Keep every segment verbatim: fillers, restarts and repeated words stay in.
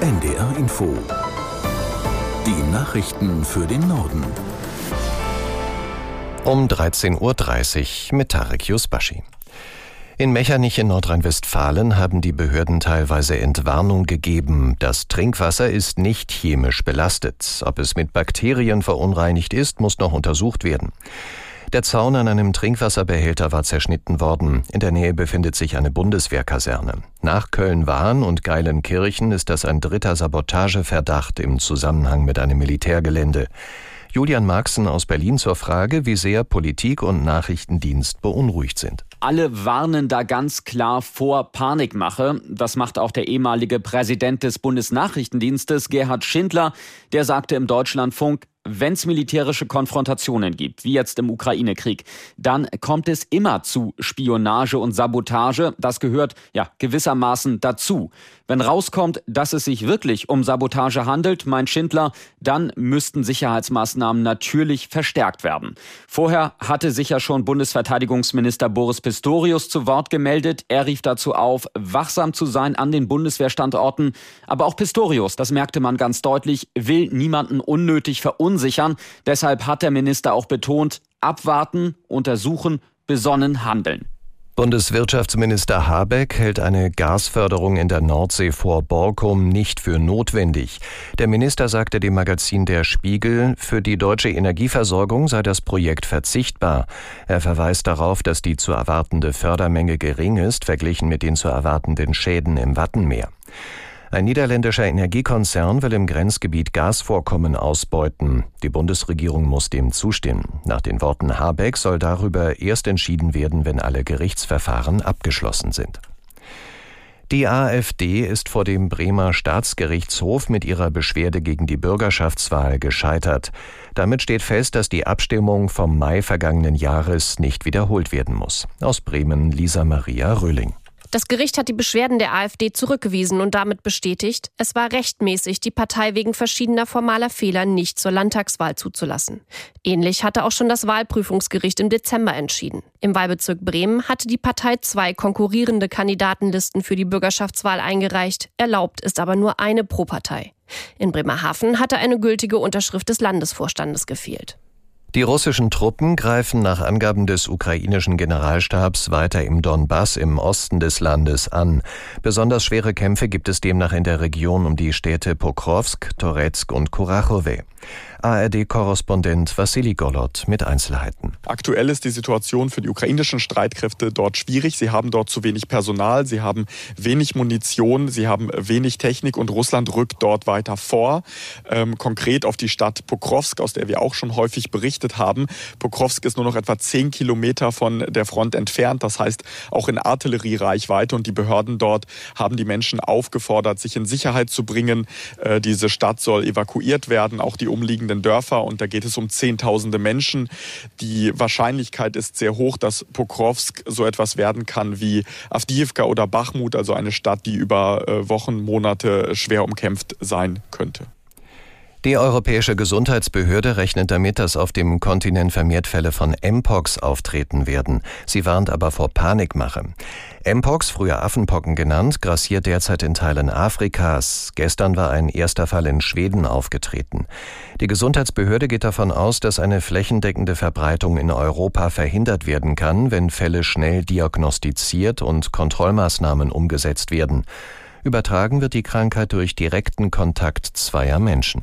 N D R Info. Die Nachrichten für den Norden. Um dreizehn Uhr dreißig mit Tarek Yusbashi. In Mechernich in Nordrhein-Westfalen haben die Behörden teilweise Entwarnung gegeben. Das Trinkwasser ist nicht chemisch belastet. Ob es mit Bakterien verunreinigt ist, muss noch untersucht werden. Der Zaun an einem Trinkwasserbehälter war zerschnitten worden. In der Nähe befindet sich eine Bundeswehrkaserne. Nach Köln-Wahn und Geilenkirchen ist das ein dritter Sabotageverdacht im Zusammenhang mit einem Militärgelände. Julian Marxen aus Berlin zur Frage, wie sehr Politik und Nachrichtendienst beunruhigt sind. Alle warnen da ganz klar vor Panikmache. Das macht auch der ehemalige Präsident des Bundesnachrichtendienstes, Gerhard Schindler. Der sagte im Deutschlandfunk, wenn es militärische Konfrontationen gibt, wie jetzt im Ukraine-Krieg, dann kommt es immer zu Spionage und Sabotage. Das gehört ja gewissermaßen dazu. Wenn rauskommt, dass es sich wirklich um Sabotage handelt, meint Schindler, dann müssten Sicherheitsmaßnahmen natürlich verstärkt werden. Vorher hatte sich ja schon Bundesverteidigungsminister Boris Pistorius zu Wort gemeldet. Er rief dazu auf, wachsam zu sein an den Bundeswehrstandorten. Aber auch Pistorius, das merkte man ganz deutlich, will niemanden unnötig verunsichern. Deshalb hat der Minister auch betont, abwarten, untersuchen, besonnen handeln. Bundeswirtschaftsminister Habeck hält eine Gasförderung in der Nordsee vor Borkum nicht für notwendig. Der Minister sagte dem Magazin Der Spiegel, für die deutsche Energieversorgung sei das Projekt verzichtbar. Er verweist darauf, dass die zu erwartende Fördermenge gering ist, verglichen mit den zu erwartenden Schäden im Wattenmeer. Ein niederländischer Energiekonzern will im Grenzgebiet Gasvorkommen ausbeuten. Die Bundesregierung muss dem zustimmen. Nach den Worten Habeck soll darüber erst entschieden werden, wenn alle Gerichtsverfahren abgeschlossen sind. Die AfD ist vor dem Bremer Staatsgerichtshof mit ihrer Beschwerde gegen die Bürgerschaftswahl gescheitert. Damit steht fest, dass die Abstimmung vom Mai vergangenen Jahres nicht wiederholt werden muss. Aus Bremen Lisa Maria Röhling. Das Gericht hat die Beschwerden der AfD zurückgewiesen und damit bestätigt, es war rechtmäßig, die Partei wegen verschiedener formaler Fehler nicht zur Landtagswahl zuzulassen. Ähnlich hatte auch schon das Wahlprüfungsgericht im Dezember entschieden. Im Wahlbezirk Bremen hatte die Partei zwei konkurrierende Kandidatenlisten für die Bürgerschaftswahl eingereicht. Erlaubt ist aber nur eine pro Partei. In Bremerhaven hatte eine gültige Unterschrift des Landesvorstandes gefehlt. Die russischen Truppen greifen nach Angaben des ukrainischen Generalstabs weiter im Donbass im Osten des Landes an. Besonders schwere Kämpfe gibt es demnach in der Region um die Städte Pokrovsk, Toretsk und Kurachowe. A R D-Korrespondent Wassili Golod mit Einzelheiten. Aktuell ist die Situation für die ukrainischen Streitkräfte dort schwierig. Sie haben dort zu wenig Personal, sie haben wenig Munition, sie haben wenig Technik und Russland rückt dort weiter vor. Ähm, konkret auf die Stadt Pokrovsk, aus der wir auch schon häufig berichtet haben. Pokrovsk ist nur noch etwa zehn Kilometer von der Front entfernt, das heißt auch in Artilleriereichweite. Und die Behörden dort haben die Menschen aufgefordert, sich in Sicherheit zu bringen. Äh, diese Stadt soll evakuiert werden, auch die umliegenden Dörfer, und da geht es um Zehntausende Menschen. Die Wahrscheinlichkeit ist sehr hoch, dass Pokrovsk so etwas werden kann wie Awdijiwka oder Bachmut, also eine Stadt, die über Wochen, Monate schwer umkämpft sein könnte. Die Europäische Gesundheitsbehörde rechnet damit, dass auf dem Kontinent vermehrt Fälle von Mpox auftreten werden. Sie warnt aber vor Panikmache. Mpox, früher Affenpocken genannt, grassiert derzeit in Teilen Afrikas. Gestern war ein erster Fall in Schweden aufgetreten. Die Gesundheitsbehörde geht davon aus, dass eine flächendeckende Verbreitung in Europa verhindert werden kann, wenn Fälle schnell diagnostiziert und Kontrollmaßnahmen umgesetzt werden. Übertragen wird die Krankheit durch direkten Kontakt zweier Menschen.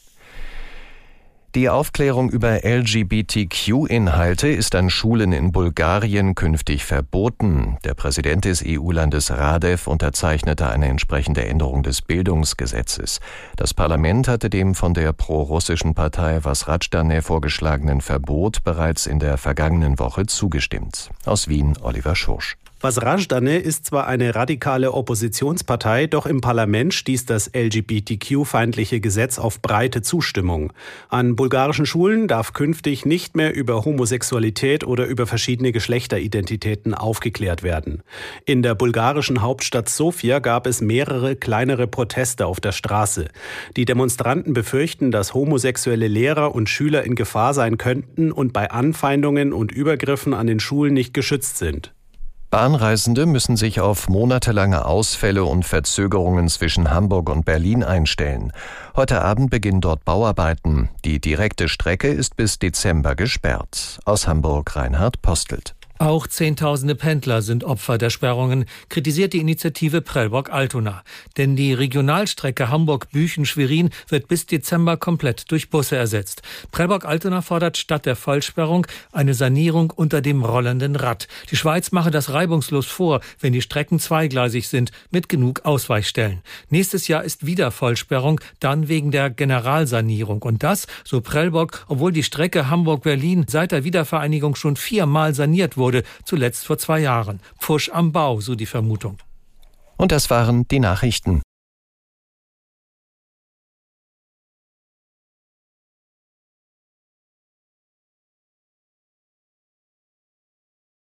Die Aufklärung über L G B T Q-Inhalte ist an Schulen in Bulgarien künftig verboten. Der Präsident des E U-Landes Radev unterzeichnete eine entsprechende Änderung des Bildungsgesetzes. Das Parlament hatte dem von der pro-russischen Partei Vazhrajdane vorgeschlagenen Verbot bereits in der vergangenen Woche zugestimmt. Aus Wien Oliver Schursch. Vazhrajdane ist zwar eine radikale Oppositionspartei, doch im Parlament stieß das L G B T Q-feindliche Gesetz auf breite Zustimmung. An bulgarischen Schulen darf künftig nicht mehr über Homosexualität oder über verschiedene Geschlechteridentitäten aufgeklärt werden. In der bulgarischen Hauptstadt Sofia gab es mehrere kleinere Proteste auf der Straße. Die Demonstranten befürchten, dass homosexuelle Lehrer und Schüler in Gefahr sein könnten und bei Anfeindungen und Übergriffen an den Schulen nicht geschützt sind. Bahnreisende müssen sich auf monatelange Ausfälle und Verzögerungen zwischen Hamburg und Berlin einstellen. Heute Abend beginnen dort Bauarbeiten. Die direkte Strecke ist bis Dezember gesperrt. Aus Hamburg Reinhard Postelt. Auch Zehntausende Pendler sind Opfer der Sperrungen, kritisiert die Initiative Prellbock-Altona. Denn die Regionalstrecke Hamburg-Büchen-Schwerin wird bis Dezember komplett durch Busse ersetzt. Prellbock-Altona fordert statt der Vollsperrung eine Sanierung unter dem rollenden Rad. Die Schweiz mache das reibungslos vor, wenn die Strecken zweigleisig sind, mit genug Ausweichstellen. Nächstes Jahr ist wieder Vollsperrung, dann wegen der Generalsanierung. Und das, so Prellbock, obwohl die Strecke Hamburg-Berlin seit der Wiedervereinigung schon viermal saniert wurde, zuletzt vor zwei Jahren. Pfusch am Bau, so die Vermutung. Und das waren die Nachrichten.